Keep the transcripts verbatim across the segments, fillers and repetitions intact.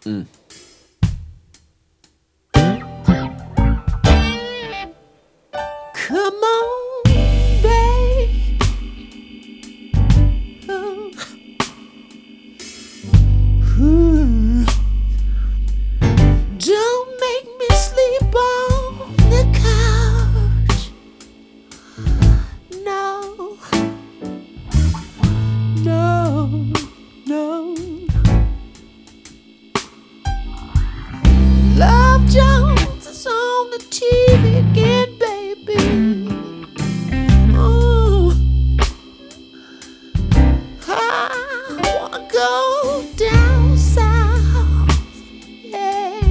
Mm. Come on, babe. Oh. Ooh. Don't make me sleep on the couch. No, no, no. Love Jones is on the T V again, baby. Oh, I wanna go down south, yeah.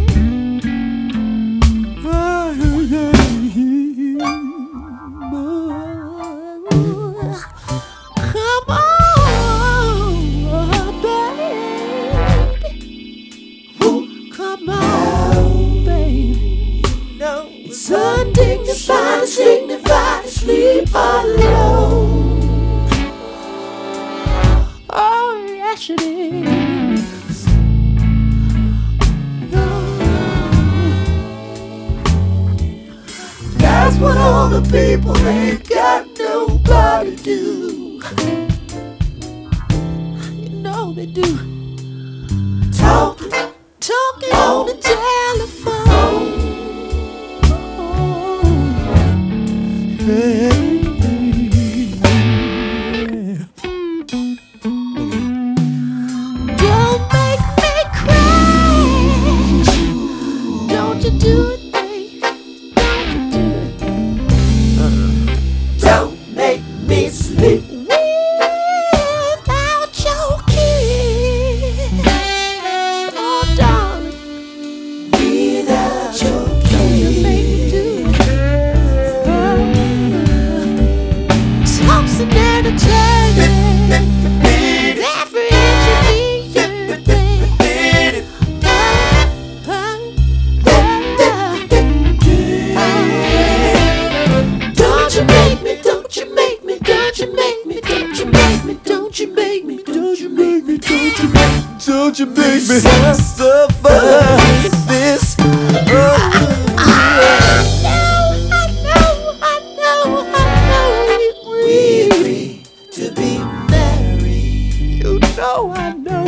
Come on, baby. Come on, baby. No, it's undignified, it's dignified to sleep alone. Oh, yes it is. That's what all the people ain't got nobody do. You know they do. Talking, talking on the telephone. Hey. Don't make me cry. Don't you do it, babe. Don't you do it. Don't make me sleep without your kiss. Oh, darling. Without your kiss. You make me do it. Oh. Thompson and a turning. Every inch of me, you babe. Oh, oh, oh. Don't you make me, don't you make me, don't you make me, don't you make me, don't you make me, don't you make me, don't you make me. Don't you make me suffer this? Oh. I know, I know, I know, we agree to be married. You know, I know.